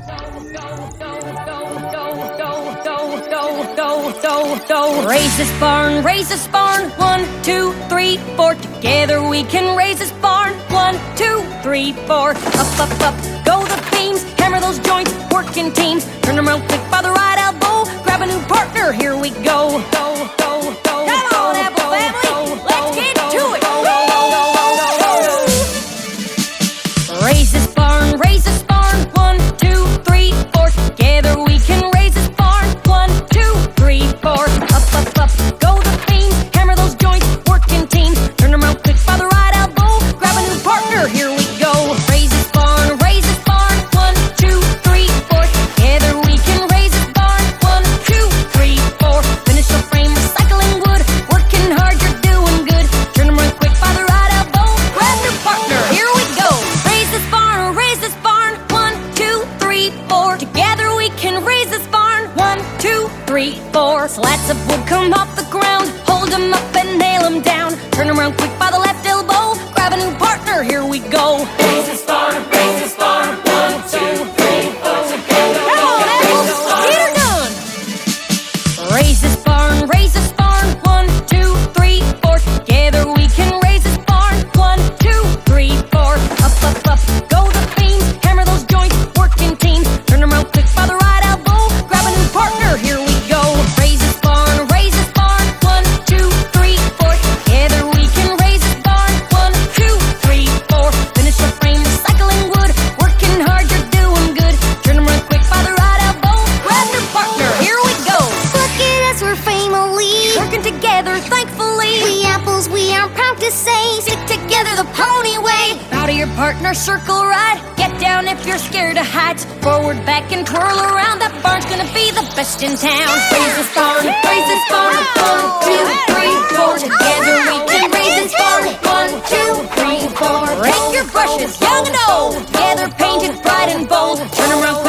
Raise this barn. 1, 2, 3, 4. Together we can raise this barn. 1, 2, 3, 4. Up, go the beams. Hammer those joints, work in teams. Turn them around quick by the right elbow. Grab a new partner, here we go. Come on, Apple family, let's get to it. Raise this barn, raise this barn. 1, 2, 3, 4. Together we can raise this barn. 1, 2, 3, 4. Up, go the beams. Hammer those joints, work in teams. Turn them around quick by the right elbow. Grab a new partner, here we go. Raise this barn, raise this barn. 1, 2, 3, 4. Together we can raise this barn. 1, 2, 3, 4. Finish the frame, recycling wood. Working hard, you're doing good. Turn them around quick by the right elbow. Grab your partner, here we go. Raise this barn, raise this barn. 1, 2, 3, 4. Together we can raise this barn. 1, 2, 3, 4. Slats of wood come off the ground. Hold them up and nail them down. Turn them around quick by the left elbow. Grab a new partner, here we go. Raise this barn, 1, 2, 3, 4. Together Come on, Apples, get her done. Raise this barn, raise this barn. 1, 2, 3, 4. Together we can raise this barn. 1, 2, 3, 4. Up, go the beams. Hammer those joints, work in teams. Turn them around quick by the right elbow. Grab a new partner, here we go. Raise this barn, raise this barn. 1, 2, 3, 4. Together we can raise this barn. 1, 2, 3, 4. Finish the frame, recycling wood. Working hard, you're doing good. Turn them around quick by the right elbow. Grab your partner, here we go. Look at us, we're family. Working together, thankfully. We apples, we are proud to say, stick together the pony way. Bow to your partner, circle right. Get down if you're scared of heights. Forward, back, and twirl around. That barn's gonna be the best in town. Raise this barn, raise this barn. 1, 2, 3, 4. Together we can raise this barn. 1, 2, 3, 4. Rake your brushes, young and old. Together painted bright and bold. Turn around.